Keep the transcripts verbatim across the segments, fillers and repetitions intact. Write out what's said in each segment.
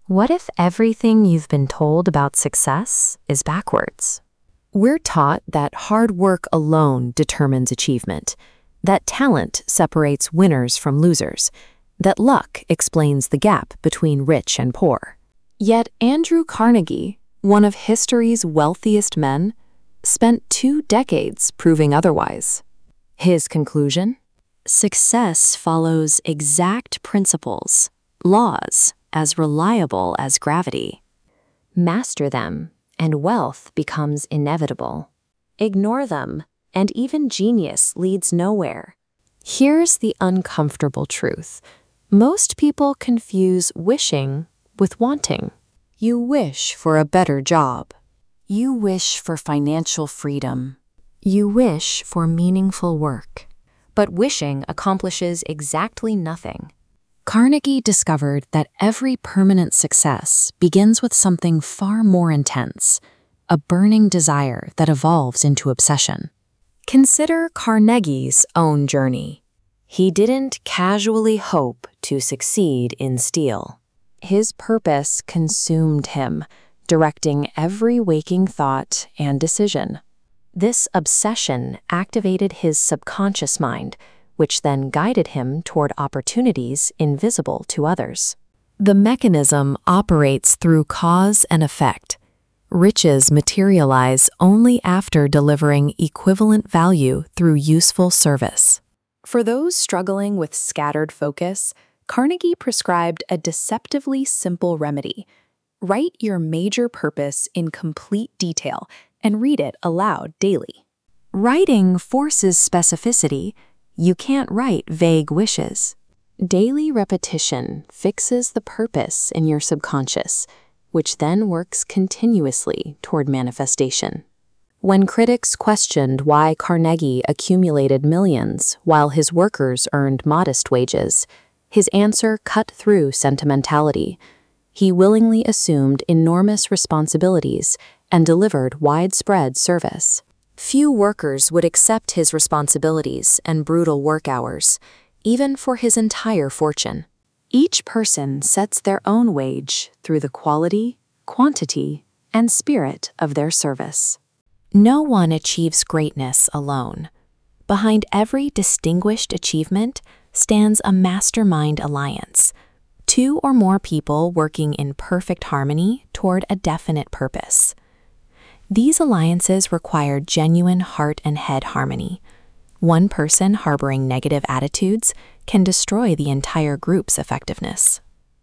What if everything you've been told about success is backwards? We're taught that hard work alone determines achievement, that talent separates winners from losers, that luck explains the gap between rich and poor. Yet Andrew Carnegie, one of history's wealthiest men, spent two decades proving otherwise. His conclusion? Success follows exact principles, laws as reliable as gravity. Master them, and wealth becomes inevitable. Ignore them, and even genius leads nowhere. Here's the uncomfortable truth. Most people confuse wishing with wanting. You wish for a better job. You wish for financial freedom. You wish for meaningful work. But wishing accomplishes exactly nothing. Carnegie discovered that every permanent success begins with something far more intense, a burning desire that evolves into obsession. Consider Carnegie's own journey. He didn't casually hope to succeed in steel. His purpose consumed him, directing every waking thought and decision. This obsession activated his subconscious mind, which then guided him toward opportunities invisible to others. The mechanism operates through cause and effect. Riches materialize only after delivering equivalent value through useful service. For those struggling with scattered focus, Carnegie prescribed a deceptively simple remedy. Write your major purpose in complete detail and read it aloud daily. Writing forces specificity. You can't write vague wishes. Daily repetition fixes the purpose in your subconscious, which then works continuously toward manifestation. When critics questioned why Carnegie accumulated millions while his workers earned modest wages, his answer cut through sentimentality. He willingly assumed enormous responsibilities and delivered widespread service. Few workers would accept his responsibilities and brutal work hours, even for his entire fortune. Each person sets their own wage through the quality, quantity, and spirit of their service. No one achieves greatness alone. Behind every distinguished achievement stands a mastermind alliance, two or more people working in perfect harmony toward a definite purpose. These alliances require genuine heart and head harmony. One person harboring negative attitudes can destroy the entire group's effectiveness.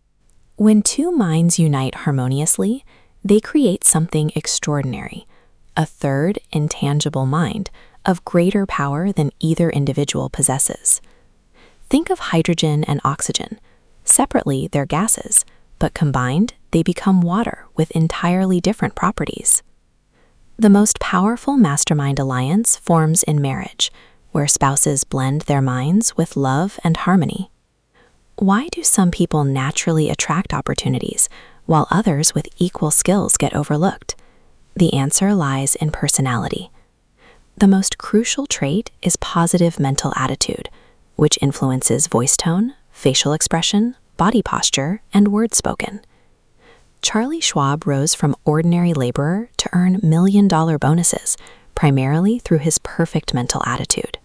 When two minds unite harmoniously, they create something extraordinary, a third intangible mind of greater power than either individual possesses. Think of hydrogen and oxygen. Separately, they're gases, but combined, they become water with entirely different properties. The most powerful mastermind alliance forms in marriage, where spouses blend their minds with love and harmony. Why do some people naturally attract opportunities, while others with equal skills get overlooked? The answer lies in personality. The most crucial trait is positive mental attitude, which influences voice tone, facial expression, body posture, and words spoken. Charlie Schwab rose from ordinary laborer to earn million-dollar bonuses, primarily through his perfect mental attitude.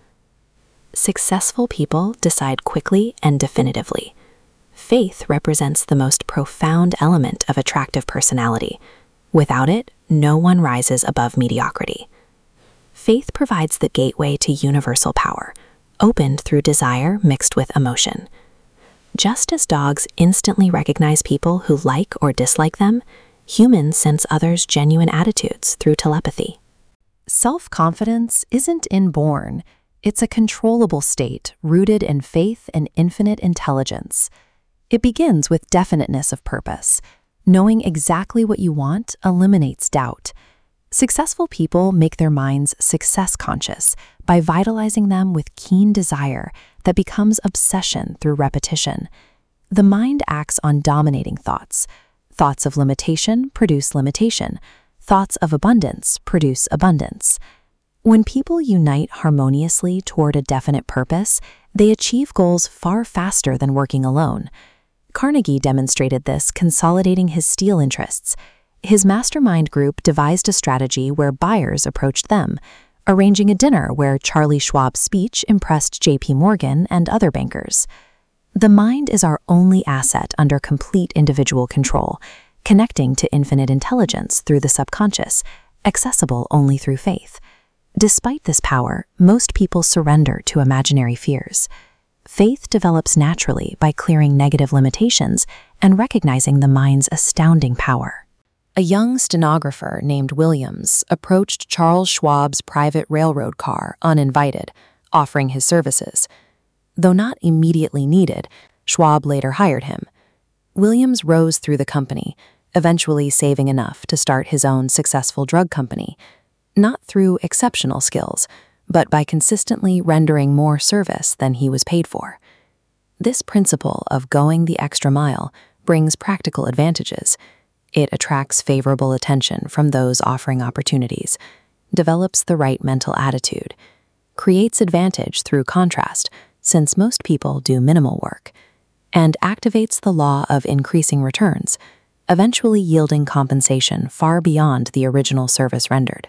Successful people decide quickly and definitively. Faith represents the most profound element of attractive personality. Without it, no one rises above mediocrity. Faith provides the gateway to universal power, opened through desire mixed with emotion. Just as dogs instantly recognize people who like or dislike them, humans sense others' genuine attitudes through telepathy. Self-confidence isn't inborn. It's a controllable state rooted in faith and infinite intelligence. It begins with definiteness of purpose. Knowing exactly what you want eliminates doubt. Successful people make their minds success-conscious by vitalizing them with keen desire that becomes obsession through repetition. The mind acts on dominating thoughts. Thoughts of limitation produce limitation. Thoughts of abundance produce abundance. When people unite harmoniously toward a definite purpose, they achieve goals far faster than working alone. Carnegie demonstrated this, consolidating his steel interests. His mastermind group devised a strategy where buyers approached them, arranging a dinner where Charlie Schwab's speech impressed J P Morgan and other bankers. The mind is our only asset under complete individual control, connecting to infinite intelligence through the subconscious, accessible only through faith. Despite this power, most people surrender to imaginary fears. Faith develops naturally by clearing negative limitations and recognizing the mind's astounding power. A young stenographer named Williams approached Charles Schwab's private railroad car uninvited, offering his services. Though not immediately needed, Schwab later hired him. Williams rose through the company, eventually saving enough to start his own successful drug company, not through exceptional skills, but by consistently rendering more service than he was paid for. This principle of going the extra mile brings practical advantages. It attracts favorable attention from those offering opportunities, develops the right mental attitude, creates advantage through contrast, since most people do minimal work, and activates the law of increasing returns, eventually yielding compensation far beyond the original service rendered.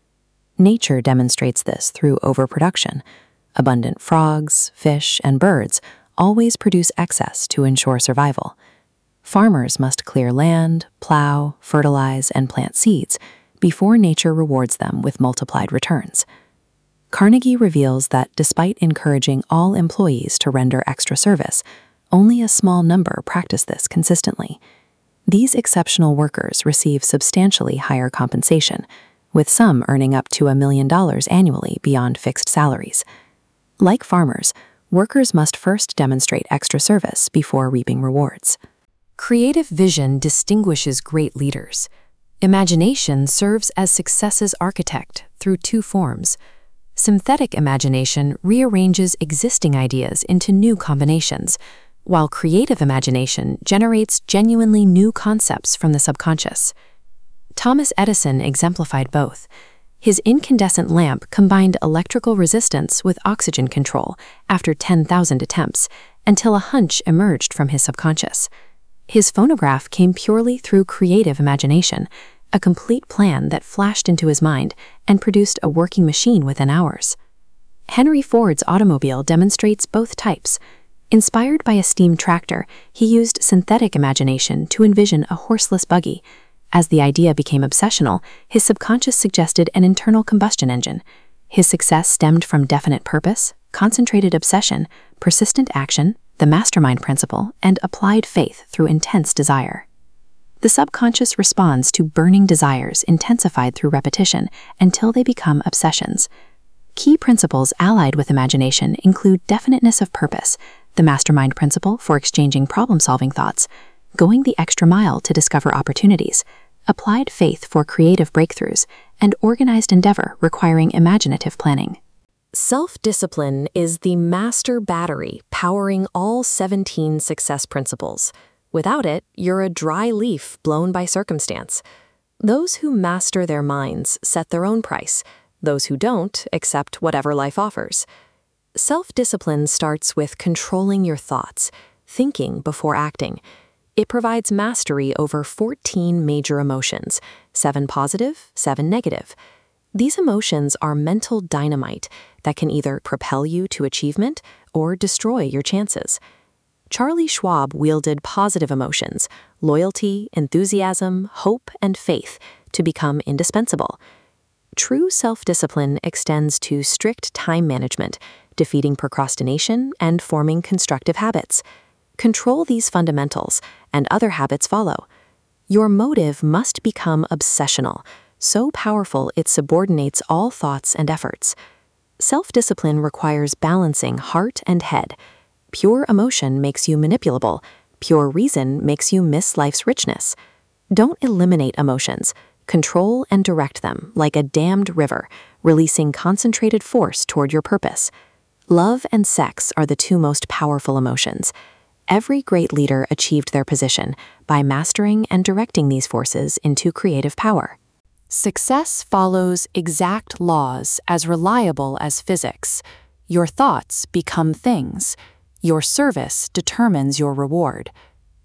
Nature demonstrates this through overproduction. Abundant frogs, fish, and birds always produce excess to ensure survival. Farmers must clear land, plow, fertilize, and plant seeds before nature rewards them with multiplied returns. Carnegie reveals that despite encouraging all employees to render extra service, only a small number practice this consistently. These exceptional workers receive substantially higher compensation, with some earning up to a million dollars annually beyond fixed salaries. Like farmers, workers must first demonstrate extra service before reaping rewards. Creative vision distinguishes great leaders. Imagination serves as success's architect through two forms. Synthetic imagination rearranges existing ideas into new combinations, while creative imagination generates genuinely new concepts from the subconscious. Thomas Edison exemplified both. His incandescent lamp combined electrical resistance with oxygen control after ten thousand attempts, until a hunch emerged from his subconscious. His phonograph came purely through creative imagination, a complete plan that flashed into his mind and produced a working machine within hours. Henry Ford's automobile demonstrates both types. Inspired by a steam tractor, he used synthetic imagination to envision a horseless buggy. As the idea became obsessional, his subconscious suggested an internal combustion engine. His success stemmed from definite purpose, concentrated obsession, persistent action, the mastermind principle, and applied faith through intense desire. The subconscious responds to burning desires intensified through repetition until they become obsessions. Key principles allied with imagination include definiteness of purpose, the mastermind principle for exchanging problem-solving thoughts, going the extra mile to discover opportunities, applied faith for creative breakthroughs, and organized endeavor requiring imaginative planning. Self-discipline is the master battery powering all seventeen success principles. Without it, you're a dry leaf blown by circumstance. Those who master their minds set their own price. Those who don't accept whatever life offers. Self-discipline starts with controlling your thoughts, thinking before acting. It provides mastery over fourteen major emotions, seven positive, seven negative. These emotions are mental dynamite that can either propel you to achievement or destroy your chances. Charlie Schwab wielded positive emotions, loyalty, enthusiasm, hope, and faith to become indispensable. True self-discipline extends to strict time management, defeating procrastination and forming constructive habits. Control these fundamentals, and other habits follow. Your motive must become obsessional, so powerful it subordinates all thoughts and efforts. Self-discipline requires balancing heart and head. Pure emotion makes you manipulable. Pure reason makes you miss life's richness. Don't eliminate emotions. Control and direct them like a dammed river, releasing concentrated force toward your purpose. Love and sex are the two most powerful emotions. Every great leader achieved their position by mastering and directing these forces into creative power. Success follows exact laws as reliable as physics. Your thoughts become things. Your service determines your reward.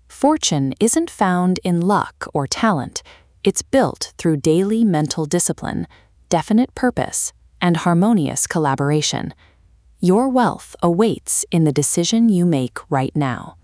Fortune isn't found in luck or talent. It's built through daily mental discipline, definite purpose, and harmonious collaboration. Your wealth awaits in the decision you make right now.